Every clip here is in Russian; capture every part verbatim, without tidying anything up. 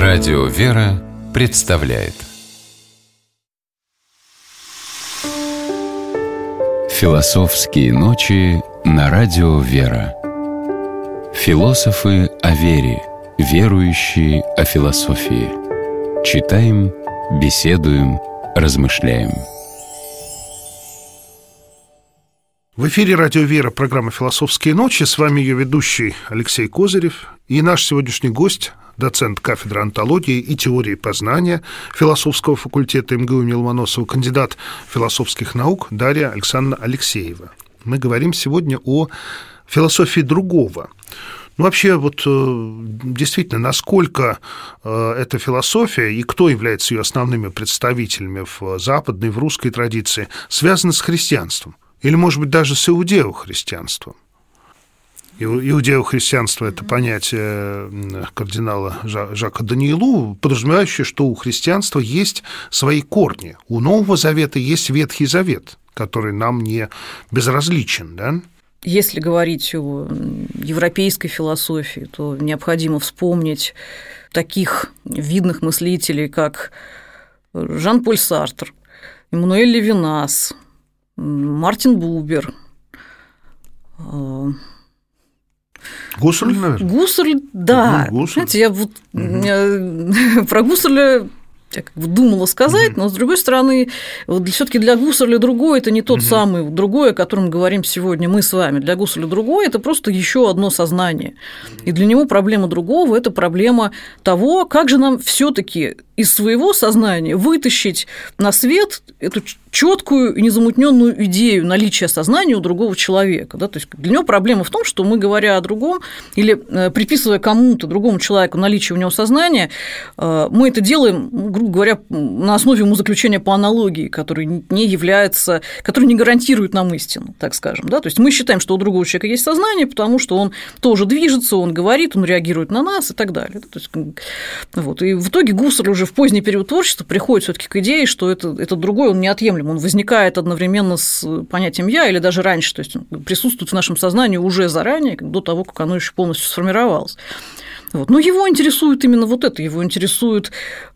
Радио «Вера» представляет Философские ночи на Радио «Вера». Философы о вере, верующие о философии. Читаем, беседуем, размышляем. В эфире «Радио Вера», программа «Философские ночи». С вами ее ведущий Алексей Козырев и наш сегодняшний гость, доцент кафедры онтологии и теории познания философского факультета эм гэ у имени Ломоносова, кандидат философских наук Дарья Александровна Алексеева. Мы говорим сегодня о философии другого. Ну, вообще, вот действительно, насколько эта философия и кто является ее основными представителями в западной, в русской традиции, связана с христианством? Или, может быть, даже с иудео-христианством? Иудео-христианство – это понятие кардинала Жака Даниэлу, подразумевающее, что у христианства есть свои корни. У Нового Завета есть Ветхий Завет, который нам не безразличен, да? Если говорить о европейской философии, то необходимо вспомнить таких видных мыслителей, как Жан-Поль Сартр, Эммануэль Левинас, Мартин Бубер. Гуссерль, наверное? Гуссерль, да. Ну, Гуссерль. Знаете, я вот угу. про Гуссерля я как бы думала сказать, угу. но, с другой стороны, вот всё-таки для Гуссерля другой – это не тот угу. самый другой, о котором мы говорим сегодня мы с вами. Для Гуссерля другой – это просто еще одно сознание. И для него проблема другого – это проблема того, как же нам все-таки из своего сознания вытащить на свет эту четкую и незамутненную идею наличия сознания у другого человека. Да? То есть для него проблема в том, что мы, говоря о другом или приписывая кому-то, другому человеку наличие у него сознания, мы это делаем, грубо говоря, на основе умозаключения по аналогии, который не является, который не гарантирует нам истину, так скажем. Да? То есть мы считаем, что у другого человека есть сознание, потому что он тоже движется, он говорит, он реагирует на нас и так далее. То есть, вот. И в итоге Гуссерль уже в поздний период творчества приходит все-таки к идее, что это, этот другой, он неотъемлем, он возникает одновременно с понятием «я» или даже раньше, то есть он присутствует в нашем сознании уже заранее, до того, как оно еще полностью сформировалось. Вот. Но его интересует именно вот это, его интересует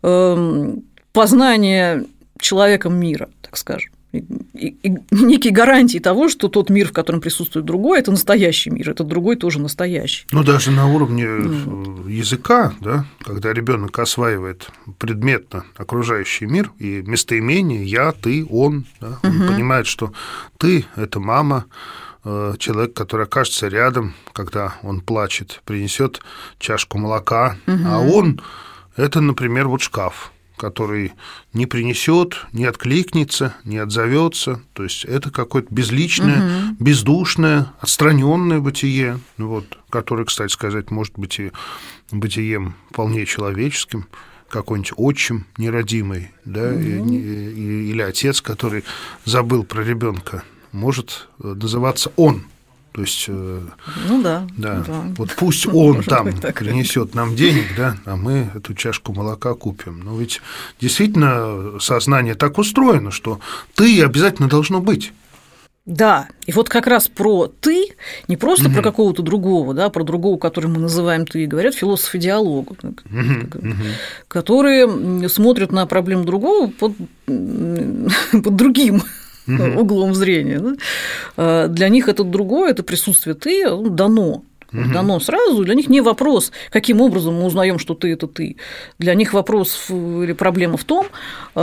э, познание человеком мира, так скажем. И, и, и некие гарантии того, что тот мир, в котором присутствует другой, это настоящий мир, этот другой тоже настоящий. Ну, даже на уровне ну. языка, да, когда ребенок осваивает предметно окружающий мир и местоимение «я», «ты», «он», да, он угу. понимает, что «ты» – это мама, человек, который окажется рядом, когда он плачет, принесет чашку молока, угу. а он – это, например, вот шкаф, который не принесет, не откликнется, не отзовется. То есть это какое-то безличное, угу. бездушное, отстраненное бытие, вот, которое, кстати сказать, может быть и бытием вполне человеческим, какой-нибудь отчим нерадимый, да, угу. и, или отец, который забыл про ребенка, может называться он. То есть, ну да, да, да. вот пусть он там принесет нам денег, да, а мы эту чашку молока купим. Но ведь действительно сознание так устроено, что ты обязательно должно быть. Да, и вот как раз про «ты», не просто угу. про какого-то другого, да, про другого, который мы называем «ты», говорят философы-диалогу, угу. которые смотрят на проблему другого под, под другим Uh-huh. углом зрения. Да? Для них это другое, это присутствие «ты» дано. Uh-huh. Дано сразу. Для них не вопрос, каким образом мы узнаем, что ты – это ты. Для них вопрос или проблема в том,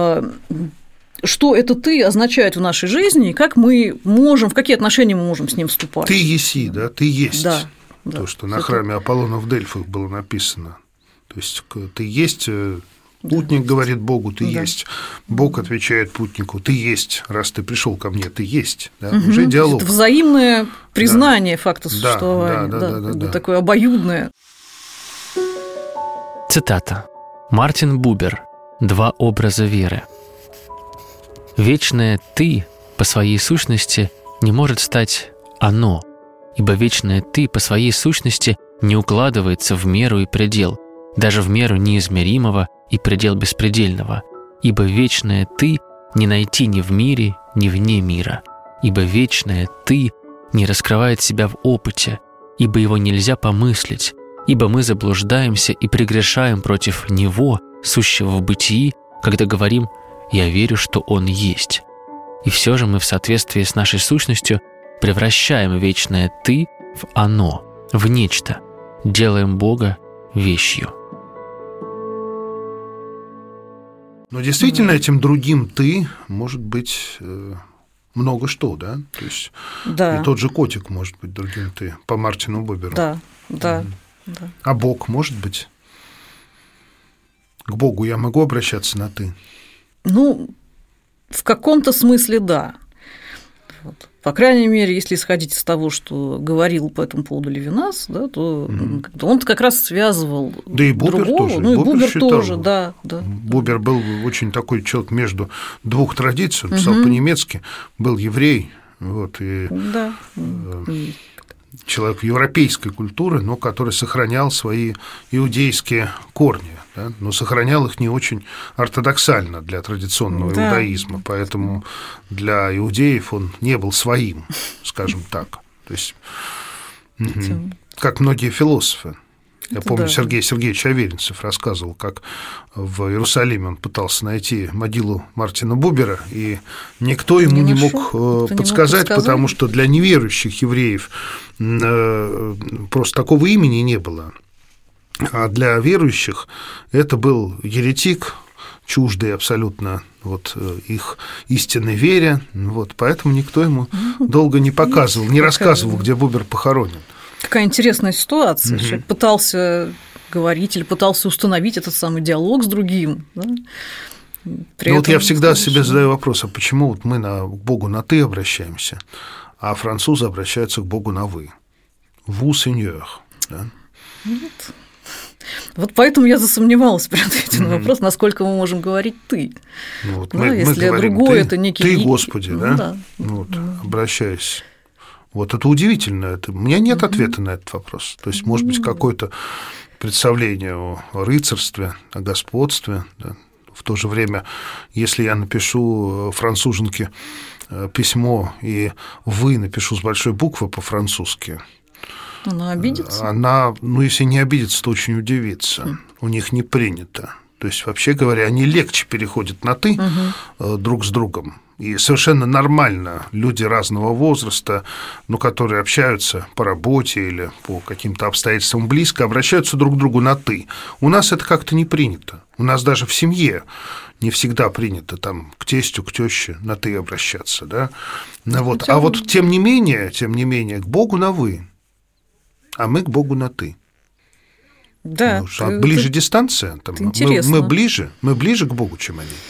что это «ты» означает в нашей жизни, и как мы можем, в какие отношения мы можем с ним вступать. Ты еси, да, ты есть. Да, то, да. что на храме Аполлона в Дельфах было написано. То есть ты есть. Путник да. говорит Богу, ты да. есть. Бог отвечает путнику, ты есть. Раз ты пришел ко мне, ты есть. Да? Угу. Уже диалог. Это взаимное признание да. факта существования. Да, да, да, да, да, да. Такое обоюдное. Цитата. Мартин Бубер. «Два образа веры». Вечное «ты» по своей сущности не может стать «оно», ибо вечное «ты» по своей сущности не укладывается в меру и предел, даже в меру неизмеримого и предел беспредельного, ибо вечное «ты» не найти ни в мире, ни вне мира, ибо вечное «ты» не раскрывает себя в опыте, ибо его нельзя помыслить, ибо мы заблуждаемся и прегрешаем против Него, сущего в бытии, когда говорим «Я верю, что Он есть». И все же мы в соответствии с нашей сущностью превращаем вечное «ты» в «оно», в нечто, делаем Бога вещью. Но действительно, этим другим «ты» может быть много что, да? То есть да. И тот же котик может быть другим «ты» по Мартину Буберу. Да, да, mm. да. А Бог может быть? К Богу я могу обращаться на «ты»? Ну, в каком-то смысле да. Вот. По крайней мере, если исходить из того, что говорил по этому поводу Левинас, да, то mm-hmm. он-то как раз связывал да и Бубер другого. тоже. Ну и Бубер, Бубер считал, тоже, да, да. Бубер был очень такой человек между двух традиций, он писал mm-hmm. по-немецки, был еврей, вот, и да. человек европейской культуры, но который сохранял свои иудейские корни, да, но сохранял их не очень ортодоксально для традиционного да. иудаизма, поэтому для иудеев он не был своим, скажем так. То есть, угу. как многие философы. Я помню, да. Сергей Сергеевич Аверинцев рассказывал, как в Иерусалиме он пытался найти могилу Мартина Бубера, и никто ему не, не мог никто подсказать, не мог потому что для неверующих евреев просто такого имени не было. А для верующих это был еретик, чуждый абсолютно вот, их истинной вере, вот, поэтому никто ему долго не показывал, не рассказывал, где Бубер похоронен. Какая интересная ситуация. Угу. Человек пытался говорить или пытался установить этот самый диалог с другим. Да? Ну, вот я всегда себе задаю вопрос, а почему вот мы на, к Богу на «ты» обращаемся, а французы обращаются к Богу на «вы»? «Vous, Seigneur». Да? Вот. Вот поэтому я засомневалась при ответе mm-hmm. на вопрос, насколько мы можем говорить «ты». Вот, да, мы, если мы говорим, другое, ты, это некий… «Ты, Господи», ну, да? да. Вот, mm-hmm. обращаясь. Вот это удивительно. Это... У меня нет mm-hmm. ответа на этот вопрос. То есть, может быть, какое-то представление о рыцарстве, о господстве. Да? В то же время, если я напишу француженке письмо, и «вы» напишу с большой буквы по-французски, она обидится? Она, ну, если не обидится, то очень удивится. Mm. У них не принято. То есть, вообще говоря, они легче переходят на «ты» uh-huh. друг с другом. И совершенно нормально люди разного возраста, ну, которые общаются по работе или по каким-то обстоятельствам близко, обращаются друг к другу на «ты». У нас это как-то не принято. У нас даже в семье не всегда принято там к тестю, к тёще на «ты» обращаться. Да? Вот. А вот тем не менее, тем не менее, к Богу на «вы». А мы к Богу на «ты». Да. Ну, а ты, ближе ты, дистанция. Там, мы, мы ближе, мы ближе к Богу, чем они.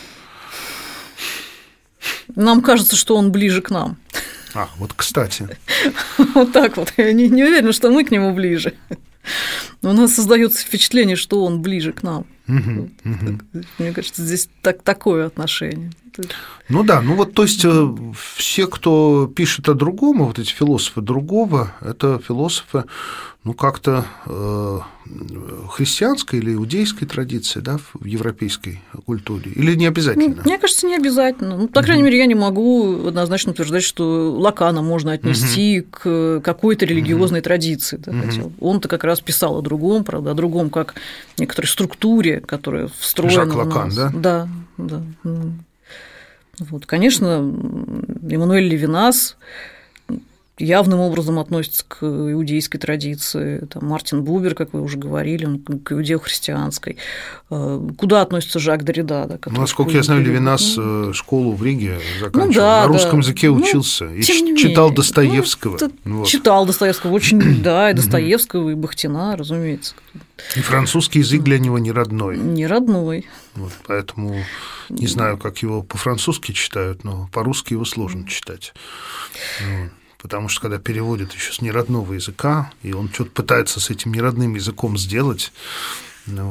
Нам кажется, что он ближе к нам. А, вот кстати. Вот так вот. Я не, не уверена, что мы к нему ближе. Но у нас создается впечатление, что он ближе к нам. Угу, угу. Мне кажется, здесь так, такое отношение. Ну да, ну вот то есть все, кто пишет о другом, вот эти философы другого, это философы, ну как-то э, христианской или иудейской традиции, да, в европейской культуре, или не обязательно? Ну, мне кажется, не обязательно. Ну, по крайней угу. мере, я не могу однозначно утверждать, что Лакана можно отнести угу. к какой-то религиозной угу. традиции. Да, угу. хотя он-то как раз писал о другом, правда, о другом как некоторой структуре, которая встроена Жак Лакан, в нас. Да? Да, да. Вот, конечно, Эммануэль Левинас явным образом относится к иудейской традиции. Там Мартин Бубер, как вы уже говорили, он к иудео-христианской. Куда относится Жак Деррида? Да, ну, насколько я знаю, Левинас ну, школу в Риге заканчивал, ну, да, на русском да. языке учился ну, и читал Достоевского. Ну, вот. Читал Достоевского очень, да, и Достоевского, и Бахтина, разумеется. И французский язык для него не родной. Не родной. Вот, поэтому не знаю, как его по-французски читают, но по-русски его сложно читать. Вот. Потому что когда переводят еще с неродного языка, и он что-то пытается с этим неродным языком сделать, ну вот,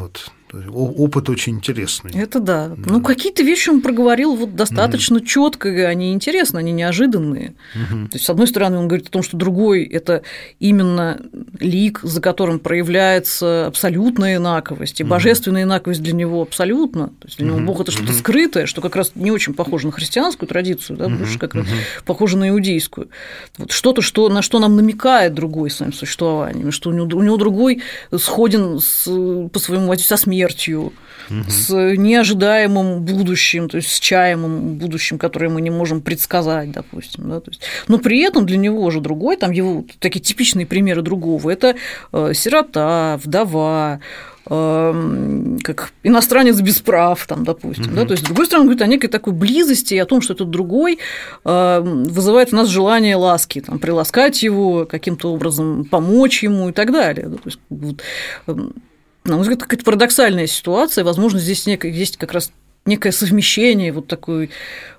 Опыт очень интересный. Это да. да. Ну, какие-то вещи он проговорил вот достаточно mm-hmm. четко, они интересны, они неожиданные. Mm-hmm. То есть, с одной стороны, он говорит о том, что другой – это именно лик, за которым проявляется абсолютная инаковость, и mm-hmm. божественная инаковость для него абсолютно. То есть, для него mm-hmm. Бог – это что-то mm-hmm. скрытое, что как раз не очень похоже на христианскую традицию, да, mm-hmm. больше как раз mm-hmm. похоже на иудейскую. Вот что-то, что, на что нам намекает другой своим существованием, что у него, у него другой сходен с, по своему со смертью, смертью, угу. с неожидаемым будущим, то есть с чаемым будущим, которое мы не можем предсказать, допустим. Да, то есть, но при этом для него же другой, там его такие типичные примеры другого, это сирота, вдова, как иностранец без прав, там, допустим. Uh-huh. Да? То есть, с другой стороны, он говорит о некой такой близости и о том, что этот другой вызывает у нас желание ласки, там, приласкать его, каким-то образом помочь ему и так далее. Да? То есть, вот, на мой взгляд, какая-то парадоксальная ситуация. Возможно, здесь есть как раз некое совмещение вот такой,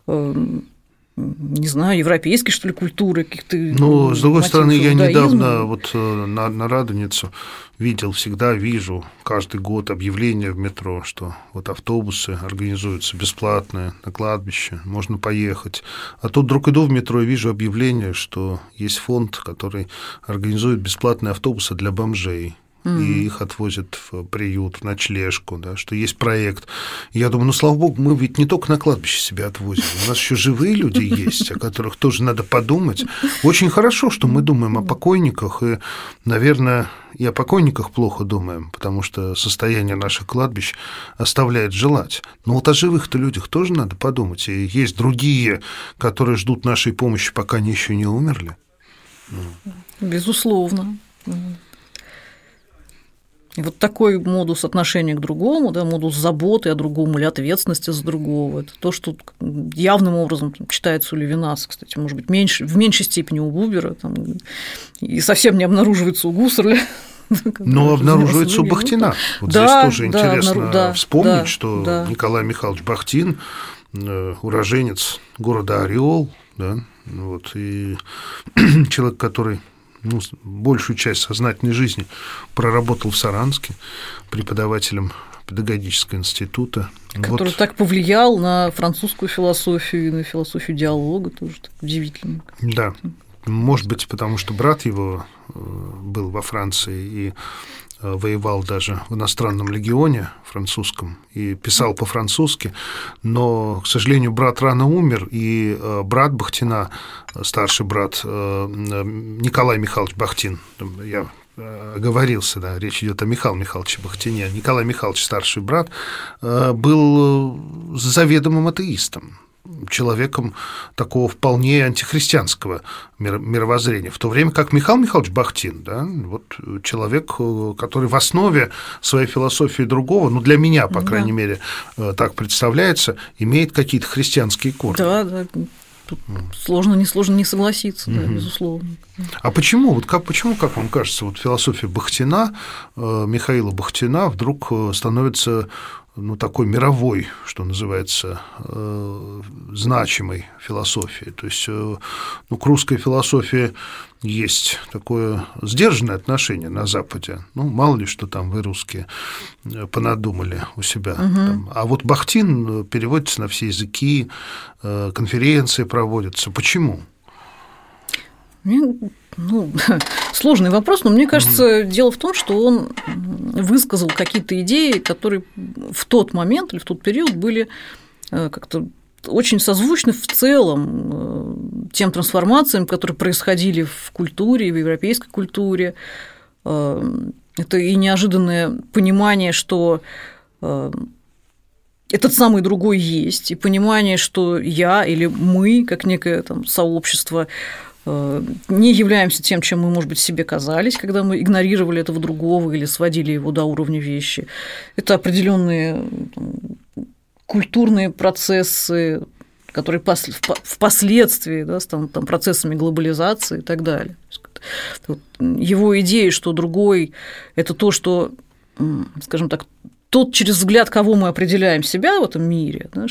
не знаю, европейской, что ли, культуры, каких-то. Ну, с другой стороны, я недавно вот на, на Радоницу видел, всегда вижу каждый год объявление в метро, что вот автобусы организуются бесплатные на кладбище, можно поехать. А тут вдруг иду в метро и вижу объявление, что есть фонд, который организует бесплатные автобусы для бомжей. Mm-hmm. И их отвозят в приют, в ночлежку, да, что есть проект. И я думаю, ну, слава богу, мы ведь не только на кладбище себя отвозим, у нас еще живые люди есть, о которых тоже надо подумать. Очень хорошо, что мы думаем о покойниках, и, наверное, и о покойниках плохо думаем, потому что состояние наших кладбищ оставляет желать. Но вот о живых-то людях тоже надо подумать, и есть другие, которые ждут нашей помощи, пока они еще не умерли. Безусловно. И вот такой модус отношения к другому, да, модус заботы о другом или ответственности за другого, это то, что явным образом там, читается у Левинаса, кстати, может быть, меньше, в меньшей степени у Бубера, там, и совсем не обнаруживается у Гуссерля. Но обнаруживается у Бахтина. Вот да, здесь тоже да, интересно да, вспомнить, да, что да. Николай Михайлович Бахтин, уроженец города Ореол, да, вот, и человек, который... Ну, большую часть сознательной жизни проработал в Саранске преподавателем педагогического института. Который вот. Так повлиял на французскую философию и на философию диалога, тоже так удивительно. Да, может быть, потому что брат его был во Франции и воевал даже в иностранном легионе французском и писал по-французски, но, к сожалению, брат рано умер, и брат Бахтина, старший брат Николай Михайлович Бахтин, я оговорился, да, речь идет о Михаиле Михайловиче Бахтине, Николай Михайлович, старший брат, был заведомым атеистом, человеком такого вполне антихристианского мировоззрения, в то время как Михаил Михайлович Бахтин, да, вот человек, который в основе своей философии другого, ну, для меня, по крайней да. мере, так представляется, имеет какие-то христианские корни. Да, да. Тут сложно, не сложно не согласиться, да, mm-hmm. безусловно. А почему, вот как, почему, как вам кажется, вот философия Бахтина, Михаила Бахтина вдруг становится ну, такой мировой, что называется, э, значимой философией? То есть, э, ну, к русской философии есть такое сдержанное отношение на Западе. Ну, мало ли, что там вы, русские, понадумали у себя. Угу. Там. А вот Бахтин переводится на все языки, э, конференции проводятся. Почему? Ну, сложный вопрос, но мне кажется, mm-hmm. дело в том, что он высказал какие-то идеи, которые в тот момент или в тот период были как-то очень созвучны в целом тем трансформациям, которые происходили в культуре, в европейской культуре. Это и неожиданное понимание, что этот самый другой есть, и понимание, что я или мы, как некое там сообщество, не являемся тем, чем мы, может быть, себе казались, когда мы игнорировали этого другого или сводили его до уровня вещи. Это определенные там, культурные процессы, которые впоследствии да, станут там, процессами глобализации и так далее. Его идея, что другой – это то, что, скажем так, тот, через взгляд кого мы определяем себя в этом мире, да, что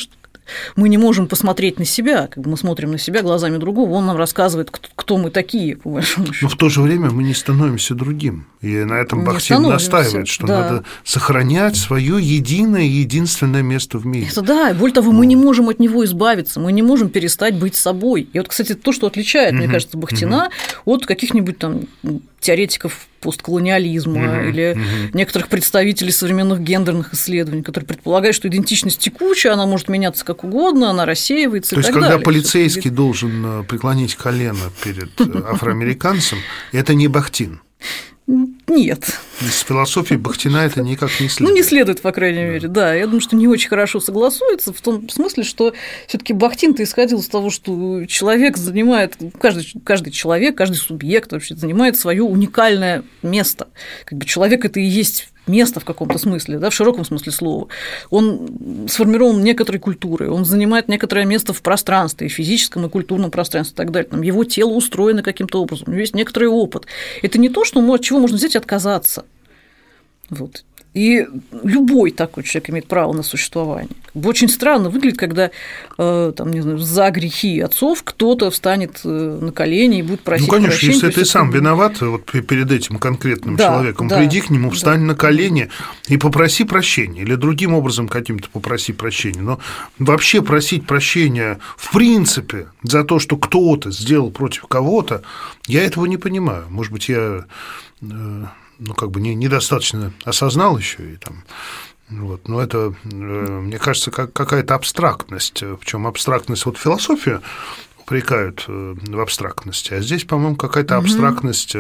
Мы не можем посмотреть на себя, как бы мы смотрим на себя глазами другого, он нам рассказывает, кто мы такие, по большому счету. Но в то же время мы не становимся другим. И на этом Бахтин настаивает, что да. надо сохранять свое единое, единственное место в мире. Это да, и более того, мы не можем от него избавиться, мы не можем перестать быть собой. И вот, кстати, то, что отличает, угу. мне кажется, Бахтина угу. от каких-нибудь там теоретиков постколониализма mm-hmm. или mm-hmm. некоторых представителей современных гендерных исследований, которые предполагают, что идентичность текучая, она может меняться как угодно, она рассеивается То и так далее. То далее. есть, когда полицейский должен преклонить колено перед афроамериканцем, это не Бахтин? Нет. Из философии Бахтина это никак не следует. Ну, не следует, по крайней да. мере, да. Я думаю, что не очень хорошо согласуется в том смысле, что все-таки Бахтин-то исходил из того, что человек занимает, каждый, каждый человек, каждый субъект вообще занимает свое уникальное место. Как бы человек – это и есть место в каком-то смысле, да, в широком смысле слова. Он сформирован некоторой культурой, он занимает некоторое место в пространстве, и физическом, и культурном пространстве и так далее. Там его тело устроено каким-то образом, у него есть некоторый опыт. Это не то, что, от чего можно взять и отказаться. Вот. И любой такой человек имеет право на существование. Очень странно выглядит, когда там, не знаю, за грехи отцов кто-то встанет на колени и будет просить прощения. Ну, конечно, прощения, если ты сам это... виноват вот перед этим конкретным да, человеком, да, приди к нему, встань да. на колени и попроси прощения, или другим образом каким-то попроси прощения. Но вообще просить прощения в принципе за то, что кто-то сделал против кого-то, я этого не понимаю. Может быть, я... ну, как бы не, недостаточно осознал еще и там. Вот, но это, мне кажется, как, какая-то абстрактность, причем абстрактность, вот философию упрекают в абстрактности, а здесь, по-моему, какая-то mm-hmm. абстрактность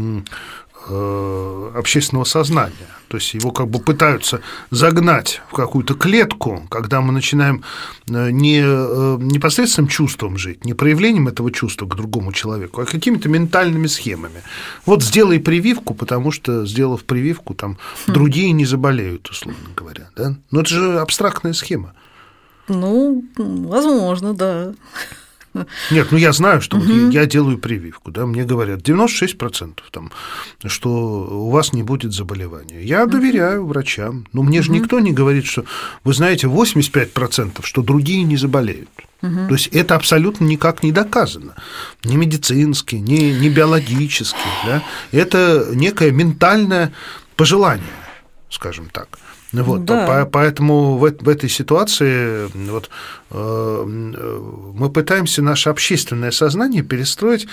общественного сознания. То есть его как бы пытаются загнать в какую-то клетку, когда мы начинаем не непосредственным чувством жить, не проявлением этого чувства к другому человеку, а какими-то ментальными схемами. Вот сделай прививку, потому что, сделав прививку, там хм. другие не заболеют, условно говоря. Да? Но это же абстрактная схема. Ну, возможно, да. Нет, ну я знаю, что угу. вот я делаю прививку, да, мне говорят девяносто шесть процентов, там, что у вас не будет заболевания. Я угу. доверяю врачам, но мне угу. же никто не говорит, что, вы знаете, восемьдесят пять процентов, что другие не заболеют. Угу. То есть это абсолютно никак не доказано, ни медицински, ни, ни биологически, да? Это некое ментальное пожелание, скажем так. Вот, да. Поэтому в, в этой ситуации вот, э, мы пытаемся наше общественное сознание перестроить,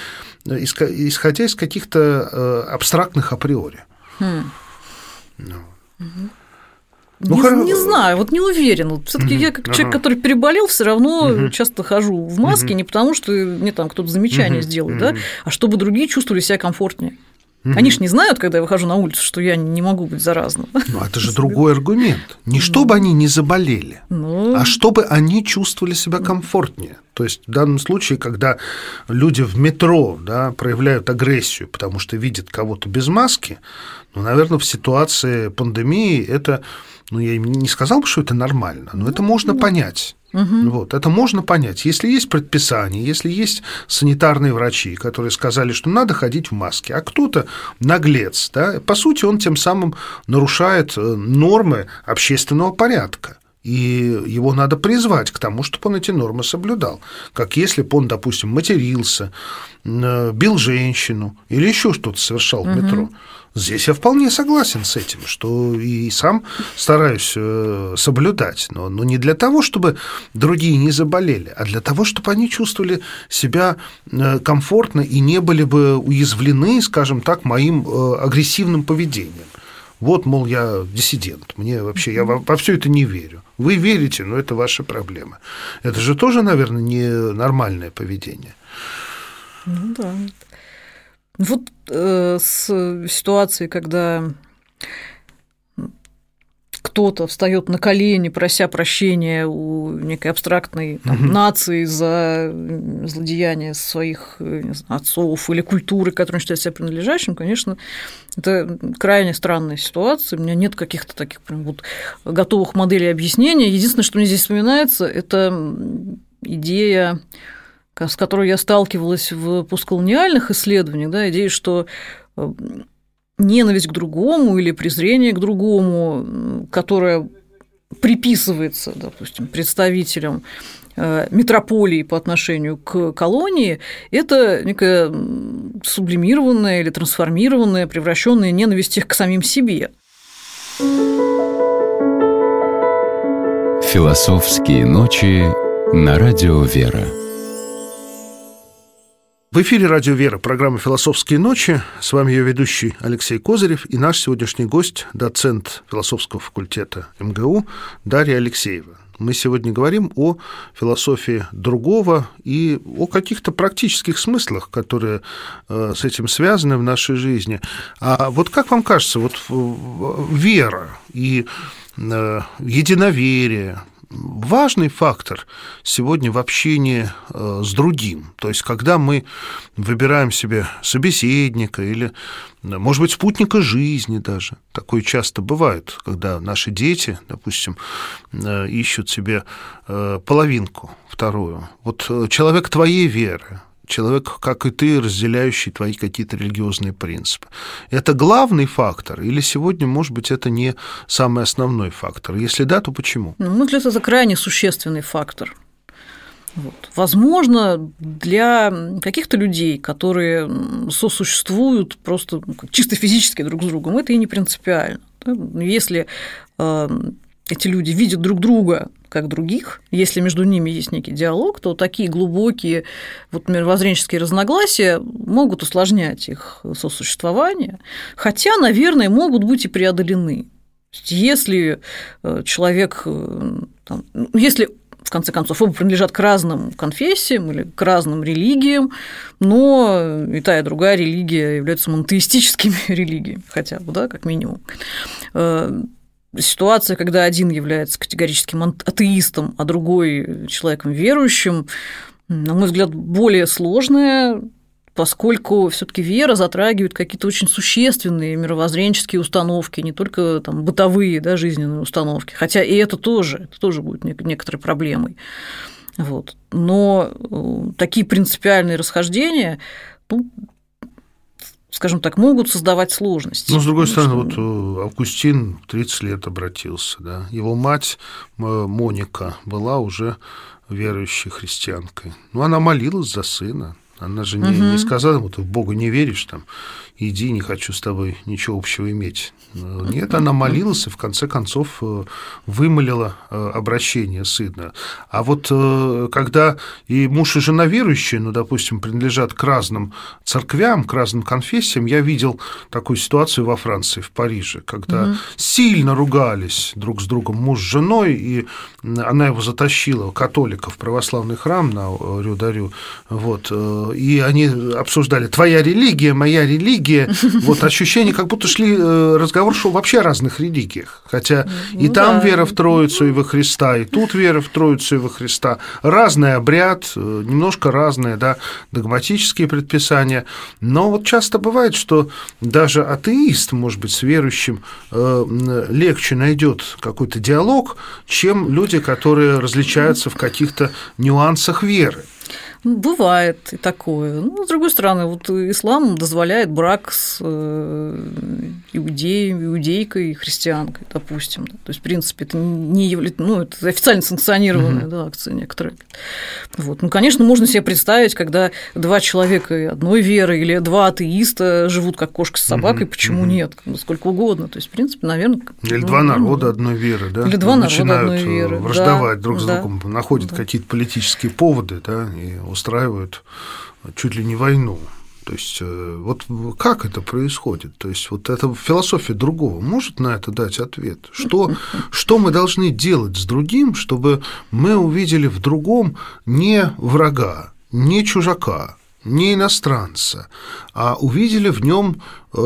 исходя из каких-то э, абстрактных априори. Хм. Ну. Угу. Ну, не, хор... не знаю, вот не уверен. Вот все-таки угу. я, как ага. человек, который переболел, все равно угу. часто хожу в маске, угу. не потому, что мне там кто-то замечание угу. сделает, угу. да, а чтобы другие чувствовали себя комфортнее. Они ж не знают, когда я выхожу на улицу, что я не могу быть заразным. Ну, это же другой аргумент. Не чтобы они не заболели, ну... а чтобы они чувствовали себя комфортнее. То есть в данном случае, когда люди в метро, да, проявляют агрессию, потому что видят кого-то без маски, ну, наверное, в ситуации пандемии это, ну, я не сказал бы, что это нормально, но это можно понять. Угу. Вот, это можно понять. Если есть предписание, если есть санитарные врачи, которые сказали, что надо ходить в маске, а кто-то наглец, да, по сути, он тем самым нарушает нормы общественного порядка. И его надо призвать к тому, чтобы он эти нормы соблюдал. Как если бы он, допустим, матерился, бил женщину или еще что-то совершал в метро. Угу. Здесь я вполне согласен с этим, что и сам стараюсь соблюдать, но, но не для того, чтобы другие не заболели, а для того, чтобы они чувствовали себя комфортно и не были бы уязвлены, скажем так, моим агрессивным поведением. Вот, мол, я диссидент, мне вообще, я во, во все это не верю. Вы верите, но это ваша проблема. Это же тоже, наверное, не нормальное поведение. Ну да. Вот э, с ситуацией, когда кто-то встает на колени, прося прощения у некой абстрактной там, угу. нации за злодеяния своих не знаю, отцов или культуры, которая считает себя принадлежащим, конечно, это крайне странная ситуация. У меня нет каких-то таких прям вот готовых моделей объяснения. Единственное, что мне здесь вспоминается, это идея, с которой я сталкивалась в постколониальных исследованиях, да, идея, что ненависть к другому или презрение к другому, которое приписывается, допустим, представителям метрополии по отношению к колонии, это некая сублимированная или трансформированная, превращенная ненависть их к самим себе. Философские ночи на радио «Вера». В эфире радио «Вера», программа «Философские ночи». С вами ее ведущий Алексей Козырев и наш сегодняшний гость, доцент философского факультета эм гэ у Дарья Алексеева. Мы сегодня говорим о философии другого и о каких-то практических смыслах, которые с этим связаны в нашей жизни. А вот как вам кажется, вот вера и единоверие – важный фактор сегодня в общении с другим. То есть, когда мы выбираем себе собеседника или, может быть, спутника жизни даже. Такое часто бывает, когда наши дети, допустим, ищут себе половинку вторую. Вот человек твоей веры, человек, как и ты, разделяющий твои какие-то религиозные принципы. Это главный фактор или сегодня, может быть, это не самый основной фактор? Если да, то почему? На мой взгляд, это крайне существенный фактор. Вот. Возможно, для каких-то людей, которые сосуществуют просто чисто физически друг с другом, это и не принципиально. Если эти люди видят друг друга как других, если между ними есть некий диалог, то такие глубокие вот мировоззренческие разногласия могут усложнять их сосуществование, хотя, наверное, могут быть и преодолены. Если человек, там, если в конце концов, оба принадлежат к разным конфессиям или к разным религиям, но и та, и другая религия являются монотеистическими религиями, хотя бы, да, как минимум. Ситуация, когда один является категорическим атеистом, а другой человеком верующим, на мой взгляд, более сложная, поскольку все-таки вера затрагивает какие-то очень существенные мировоззренческие установки, не только там, бытовые, да, жизненные установки, хотя и это тоже, это тоже будет некоторой проблемой. Вот. Но такие принципиальные расхождения, ну, скажем так, могут создавать сложности. Но, с другой стороны, вот Августин в тридцать лет обратился, да, его мать Моника была уже верующей христианкой. Ну, она молилась за сына. Она же не, угу. не сказала ему: ты в Бога не веришь, там, иди, не хочу с тобой ничего общего иметь. Нет, она молилась и в конце концов вымолила обращение сына. А вот когда и муж, и жена верующие, ну, допустим, принадлежат к разным церквям, к разным конфессиям, я видел такую ситуацию во Франции, в Париже, когда угу. сильно ругались друг с другом муж с женой, и она его затащила, католика, в православный храм на Рю-д'Арю, вот, и они обсуждали: твоя религия, моя религия, вот ощущение, как будто шли разговор шел вообще о разных религиях, хотя ну, и там да. вера в Троицу и во Христа, и тут вера в Троицу и во Христа, разный обряд, немножко разные, да, догматические предписания, но вот часто бывает, что даже атеист, может быть, с верующим легче найдет какой-то диалог, чем люди, которые различаются в каких-то нюансах веры. Бывает и такое. Ну, с другой стороны, вот ислам дозволяет брак с иудеем, иудейкой и христианкой, допустим. То есть, в принципе, это не является, ну, это официально санкционированная mm-hmm. да, акция некоторые. Вот. Ну, конечно, можно себе представить, когда два человека одной веры или два атеиста живут как кошка с собакой, mm-hmm. почему mm-hmm. нет? Сколько угодно. То есть, в принципе, наверное... Или ну, два ну, народа одной веры, да? Или два начинают народа одной веры. враждовать да, друг с да, другом, находят да. какие-то политические поводы, да, и устраивают чуть ли не войну. То есть, вот как это происходит? То есть, вот эта философия другого может на это дать ответ? Что, что мы должны делать с другим, чтобы мы увидели в другом не врага, не чужака, не иностранца, а увидели в нем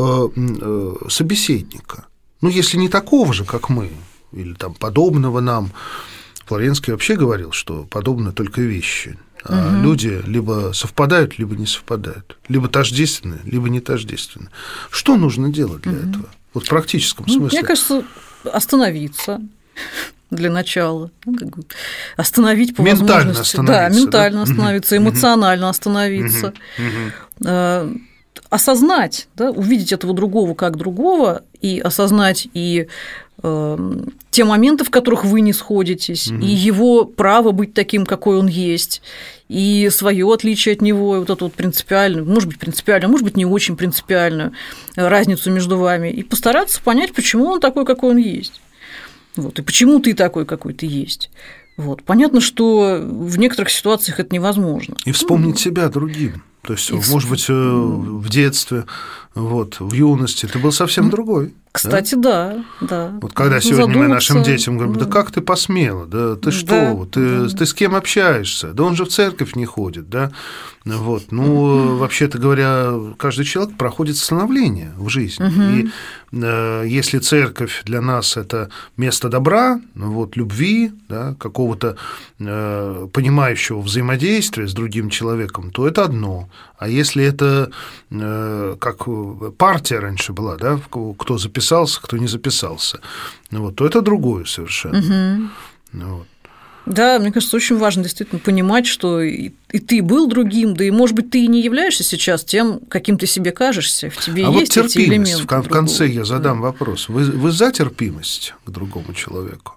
собеседника? Ну, если не такого же, как мы, или там подобного нам. Флоренский вообще говорил, что подобны только вещи. А угу. люди либо совпадают, либо не совпадают, либо тождественны, либо не тождественны. Что нужно делать для угу. этого? Вот в практическом ну, смысле. Мне кажется, остановиться для начала, ну, как бы остановить по ментально возможности. Да, ментально да? остановиться, угу. эмоционально остановиться. Угу. А, осознать, да, увидеть этого другого как другого, и осознать и э, те моменты, в которых вы не сходитесь, угу. и его право быть таким, какой он есть, и свое отличие от него, и вот эту вот принципиальную, может быть, принципиальную, может быть, не очень принципиальную разницу между вами, и постараться понять, почему он такой, какой он есть. Вот, и почему ты такой, какой ты есть. Вот. Понятно, что в некоторых ситуациях это невозможно. И вспомнить себя другим. То есть, и может быть, в детстве, вот, в юности ты был совсем другой. Кстати, да, да. да. Вот когда сегодня мы нашим детям говорим, да, да как ты посмела, да, ты что, да, ты, да. ты с кем общаешься, да он же в церковь не ходит, да, вот, ну, вообще-то говоря, каждый человек проходит становление в жизни, угу. и э, если церковь для нас – это место добра, вот, любви, да, какого-то э, понимающего взаимодействия с другим человеком, то это одно, а если это э, как партия раньше была, да, кто записался, кто не записался, вот, то это другое совершенно. Угу. Вот. Да, мне кажется, очень важно действительно понимать, что и, и ты был другим, да и, может быть, ты и не являешься сейчас тем, каким ты себе кажешься, в тебе а есть вот эти элементы. В конце я задам да. вопрос. Вы, вы за терпимость к другому человеку?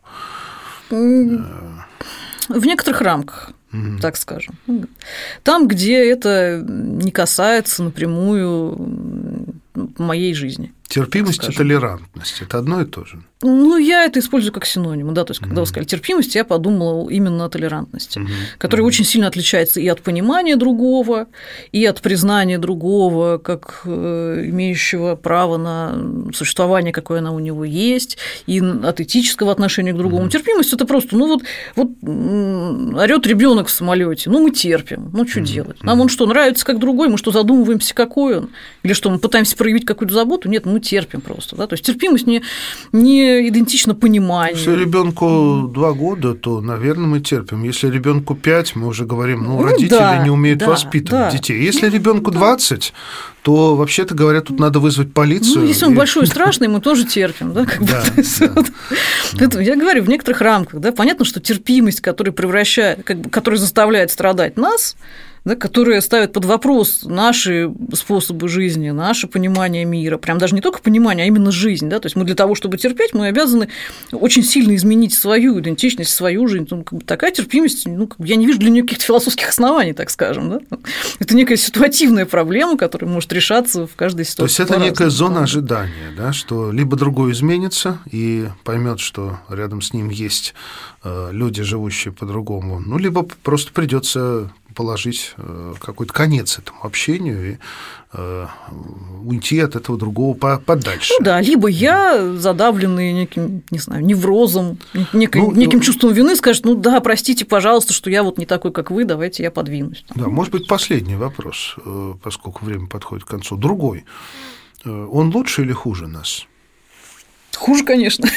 В некоторых рамках, mm-hmm. так скажем. Там, где это не касается напрямую моей жизни. Терпимость и толерантность – это одно и то же? Ну, я это использую как синоним. Да? То есть, когда mm-hmm. вы сказали терпимость, я подумала именно о толерантности, mm-hmm. которая mm-hmm. очень сильно отличается и от понимания другого, и от признания другого как имеющего право на существование, какое оно у него есть, и от этического отношения к другому. Mm-hmm. Терпимость – это просто, ну вот, вот орёт ребенок в самолете, ну мы терпим, ну что mm-hmm. делать? Нам он что, нравится как другой, мы что, задумываемся, какой он? Или что, мы пытаемся проявить какую-то заботу? Нет, мы терпим просто. Да? То есть терпимость не, не идентична пониманию. Если ребенку два года, то, наверное, мы терпим. Если ребенку пять, мы уже говорим, ну, родители ну, да, не умеют да, воспитывать да. детей. Если ребенку двадцать, то, вообще-то говоря, тут надо вызвать полицию. Ну, если он и... большой и страшный, мы тоже терпим. Да, как да, да. Вот. Поэтому я говорю, в некоторых рамках. Да, понятно, что терпимость, которая превращает, как бы, которая заставляет страдать нас, да, которые ставят под вопрос наши способы жизни, наше понимание мира, прям даже не только понимание, а именно жизнь. Да? То есть мы для того, чтобы терпеть, мы обязаны очень сильно изменить свою идентичность, свою жизнь. Ну, как бы такая терпимость, ну, как бы я не вижу для нее каких-то философских оснований, так скажем. Да? Это некая ситуативная проблема, которая может решаться в каждой ситуации. То есть это некая зона ожидания, да? Что либо другой изменится и поймет, что рядом с ним есть люди, живущие по-другому, ну, либо просто придется положить какой-то конец этому общению и э, уйти от этого другого подальше. Ну да, либо я, задавленный неким, не знаю, неврозом, неким, ну, неким чувством вины, скажет, ну да, простите, пожалуйста, что я вот не такой, как вы, давайте я подвинусь. Да, может быть, последний вопрос, поскольку время подходит к концу. Другой. Он лучше или хуже нас? Хуже, конечно.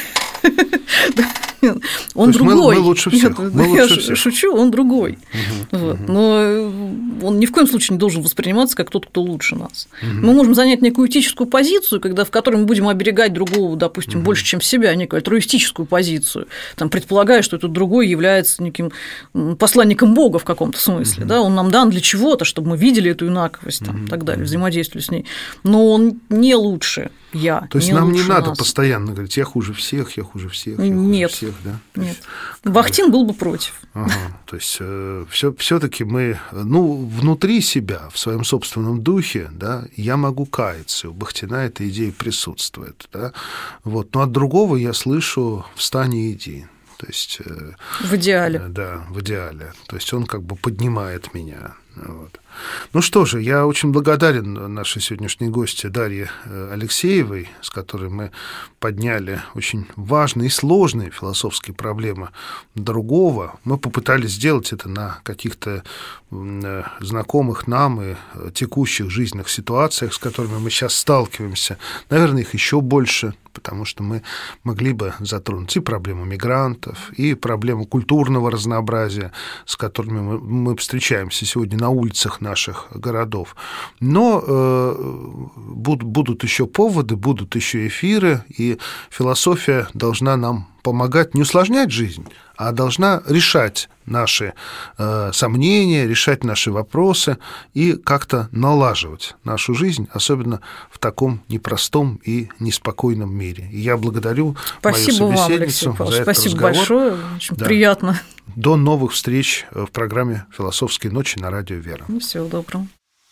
Он другой. Мы, мы лучше всех. Нет, мы я лучше всех. шучу, он другой. Угу, вот. угу. Но он ни в коем случае не должен восприниматься как тот, кто лучше нас. Угу. Мы можем занять некую этическую позицию, когда, в которой мы будем оберегать другого, допустим, угу. больше, чем себя, некую альтруистическую позицию, там, предполагая, что этот другой является неким посланником Бога в каком-то смысле. Угу. Да? Он нам дан для чего-то, чтобы мы видели эту инаковость там, угу. и так далее, взаимодействовали с ней. Но он не лучше. Я, То есть не нам не надо нас. постоянно говорить, я хуже всех, я хуже всех, я Нет. хуже всех, да? Нет. Бахтин был бы против. Ага. То есть э, все-таки мы, ну, внутри себя, в своем собственном духе, да, я могу каяться. У Бахтина эта идея присутствует, да. Вот. Но от другого я слышу «встань и иди». То есть, э, в идеале. Э, да, в идеале. То есть он как бы поднимает меня. Вот. Ну что же, я очень благодарен нашей сегодняшней гости Дарье Алексеевой, с которой мы подняли очень важные и сложные философские проблемы другого. Мы попытались сделать это на каких-то знакомых нам и текущих жизненных ситуациях, с которыми мы сейчас сталкиваемся. Наверное, их еще больше, потому что мы могли бы затронуть и проблему мигрантов, и проблему культурного разнообразия, с которыми мы, мы встречаемся сегодня на улицах наших городов. Но э, будут, будут еще поводы, будут еще эфиры, и философия должна нам помогать не усложнять жизнь, а должна решать наши э, сомнения, решать наши вопросы и как-то налаживать нашу жизнь, особенно в таком непростом и неспокойном мире. И я благодарю Спасибо мою вам, собеседницу Алексей, за этот спасибо разговор. большое, очень да. приятно. До новых встреч в программе «Философские ночи» на радио «Вера». Всего доброго.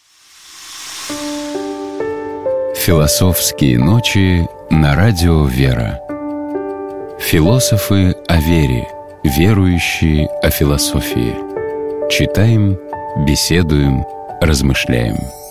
«Философские ночи» на радио «Вера». Философы о вере, верующие о философии. Читаем, беседуем, размышляем.